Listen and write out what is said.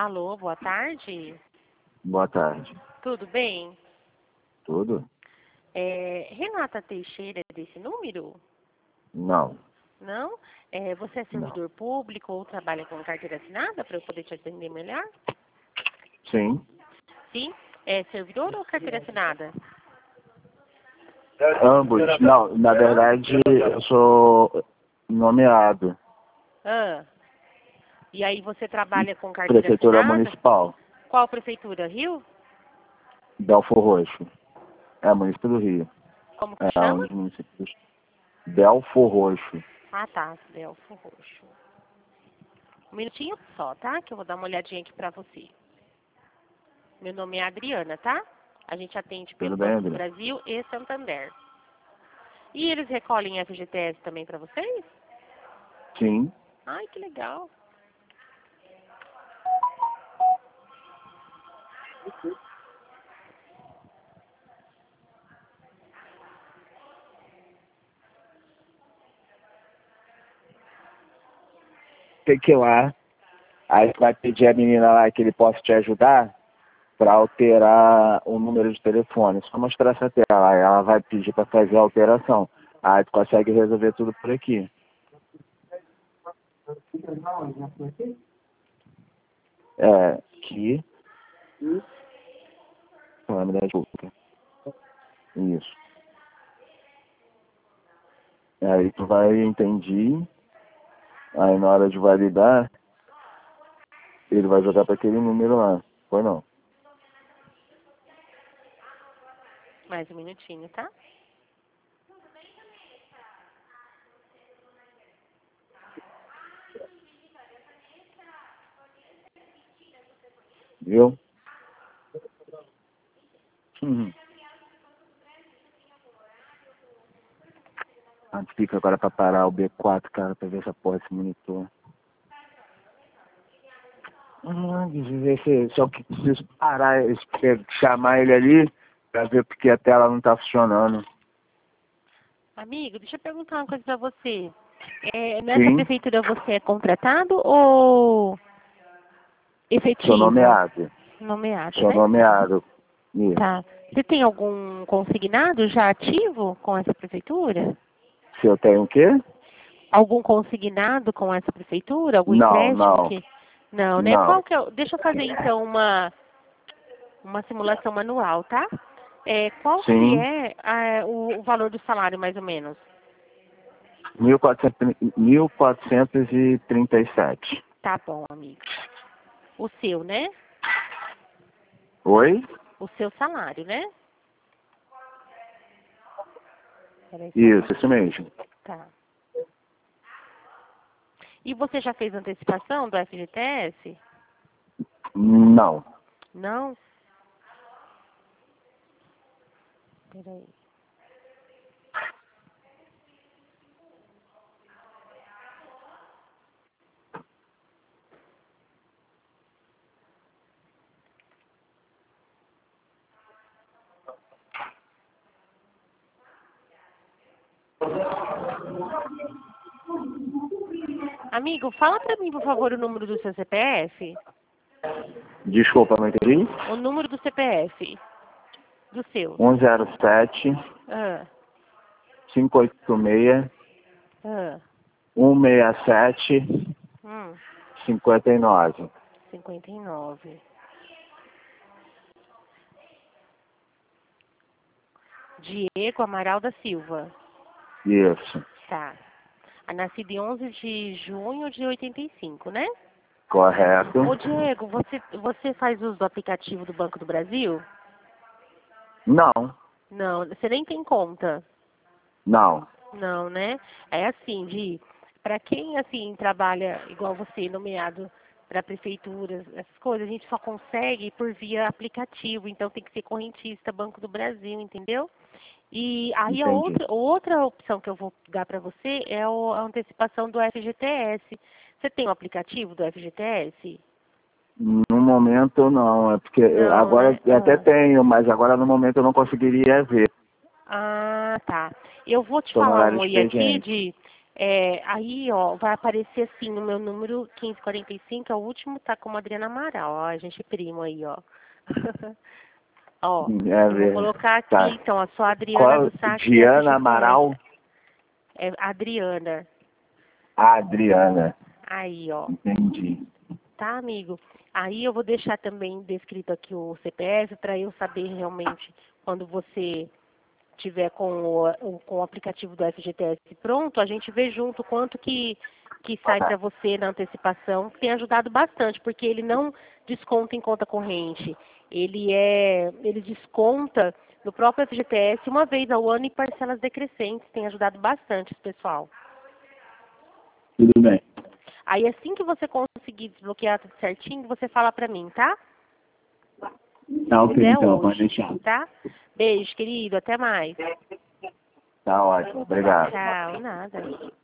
Alô, boa tarde. Boa tarde. Tudo bem? Tudo? Renata Teixeira é desse número? Não, Não? Você é não. servidor público ou trabalha com carteira assinada para eu poder te atender melhor? Sim. Sim? É servidor ou carteira assinada? Ambos. Não, na verdade, eu sou nomeado. Ah. E aí você trabalha com carteira Prefeitura assinada? Municipal, Qual prefeitura? Rio? Belfor Roxo. É município do Rio. Como que É um chama? dos municípios. Belfor Roxo. Ah, tá. Belfor Roxo. Um minutinho só, tá? Que eu vou dar uma olhadinha aqui pra você. Meu nome é Adriana, tá? A gente atende pelo Tudo bem, Banco do André? Brasil e Santander. E eles recolhem FGTS também pra vocês? Sim. Ai, que legal. Tem que ir lá. Aí tu vai pedir a menina lá que ele possa te ajudar para alterar o número de telefone. Só mostrar essa tela. Aí ela vai pedir para fazer a alteração. Aí tu consegue resolver tudo por aqui. Que calamidade pública. Isso. Aí tu vai entendi. Aí na hora de validar, ele vai jogar para aquele número lá. Foi não? Mais um minutinho, tá? Viu? Uhum. A gente fica agora pra parar o B4, cara, pra ver essa porra desse monitor. Só que preciso parar, chamar ele ali pra ver porque a tela não tá funcionando. Amigo, deixa eu perguntar uma coisa pra você. Nessa Sim, prefeitura você é contratado ou efetivo? sou nomeado. Nomeado, Sou né? nomeado. Isso. Tá. Você tem algum consignado já ativo com essa prefeitura? Se eu tenho o quê? Algum consignado com essa prefeitura? Algum Não, empréstimo não, que... Não, né? não. Qual que é Deixa eu fazer então uma simulação manual, tá? Qual que Sim, é o valor do salário, mais ou menos? 1437. Tá bom, amigo. O seu, né? Oi? O seu salário, né? Peraí só um Isso pouquinho. mesmo. Tá. E você já fez antecipação do FGTS? Não. Não? Peraí. Amigo, fala pra mim, por favor, o número do seu CPF. Desculpa, não entendi. O número do CPF. Do seu. 107 Ah, 586 ah. 167 59. 59. Diego Amaral da Silva. Isso, Tá. Nascido em 11 de junho de 85, né? correto. Ô, Diego, você faz uso do aplicativo do Banco do Brasil? Não, Não, você nem tem conta. não. Não, né? É assim, para quem assim trabalha igual você, nomeado para prefeituras, essas coisas, a gente só consegue por via aplicativo, então tem que ser correntista, Banco do Brasil, entendeu? E aí Entendi. outra opção que eu vou dar para você é a antecipação do FGTS. Você tem o aplicativo do FGTS? No momento não, é porque Não, agora né? eu até tenho, mas agora no momento eu não conseguiria ver. Ah, tá. Eu vou te Estou no falar um horário oi aqui expediente. Aí, ó, vai aparecer assim no meu número 1545, é o último, tá como Adriana Amaral. Ó, a gente primo aí, ó. Ó, eu vou colocar aqui, Tá. então, a sua Adriana Qual? do saque da Diana FGTS. Amaral? É Adriana. Adriana. Aí, ó. Entendi. Tá, amigo? Aí eu vou deixar também descrito aqui o CPF para eu saber realmente quando você tiver com o aplicativo do FGTS pronto, a gente vê junto quanto que sai para você na antecipação, que tem ajudado bastante, porque ele não desconta em conta corrente. Ele desconta no próprio FGTS uma vez ao ano em parcelas decrescentes, tem ajudado bastante, pessoal. Tudo bem. Aí assim que você conseguir desbloquear tudo certinho, você fala para mim, tá? Tá ok, então, pode Hoje, deixar. tá? Beijo, querido, até mais. Tá ótimo, obrigado. Tchau, nada.